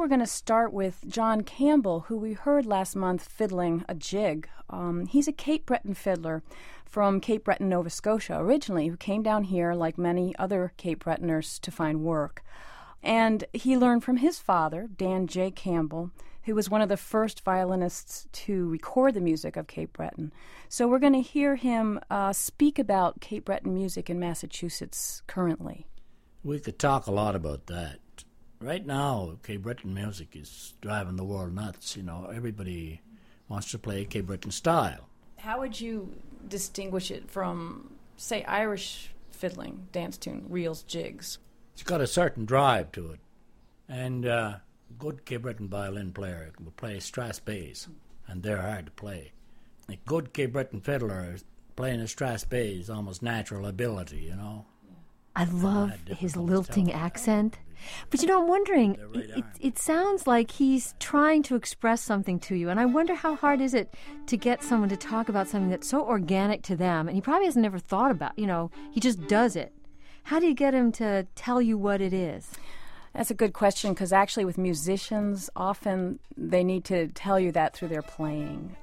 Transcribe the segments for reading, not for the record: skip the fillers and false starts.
we're going to start with John Campbell, who we heard last month fiddling a jig. He's a Cape Breton fiddler from Cape Breton, Nova Scotia, originally, who came down here, like many other Cape Bretoners, to find work. And he learned from his father, Dan J. Campbell, who was one of the first violinists to record the music of Cape Breton. So we're going to hear him speak about Cape Breton music in Massachusetts currently. We could talk a lot about that. Right now, Cape Breton music is driving the world nuts. You know, everybody wants to play Cape Breton style. How would you distinguish it from, say, Irish fiddling, dance tune, reels, jigs? It's got a certain drive to it. And a good Cape Breton violin player will play Strass bass, and they're hard to play. A good Cape Breton fiddler playing a Strass bass is almost natural ability, you know. I love his lilting accent. But, you know, I'm wondering, it sounds like he's trying to express something to you, and I wonder how hard is it to get someone to talk about something that's so organic to them, and he probably has never thought about, you know, he just does it. How do you get him to tell you what it is? That's a good question, because actually with musicians, often they need to tell you that through their playing.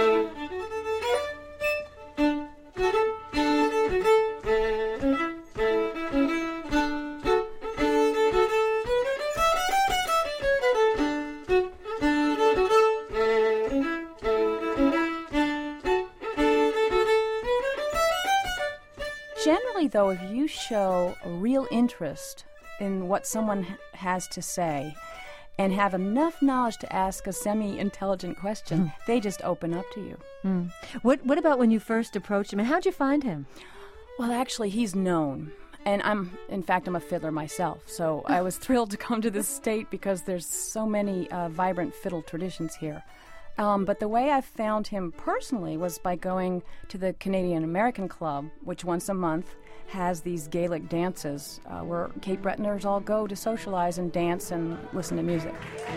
Generally, though, if you show a real interest in what someone has to say and have enough knowledge to ask a semi-intelligent question, they just open up to you. What about when you first approached him, and how'd you find him? Well, actually, he's known. And I'm a fiddler myself, so I was thrilled to come to this state because there's so many vibrant fiddle traditions here. But the way I found him personally was by going to the Canadian American Club, which once a month has these Gaelic dances where Cape Bretoners all go to socialize and dance and listen to music.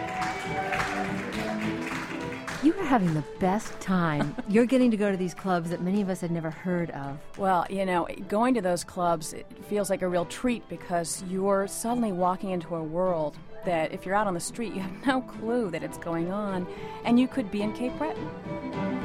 You are having the best time. You're getting to go to these clubs that many of us had never heard of. Well, you know, going to those clubs, it feels like a real treat because you're suddenly walking into a world that if you're out on the street, you have no clue that it's going on, and you could be in Cape Breton.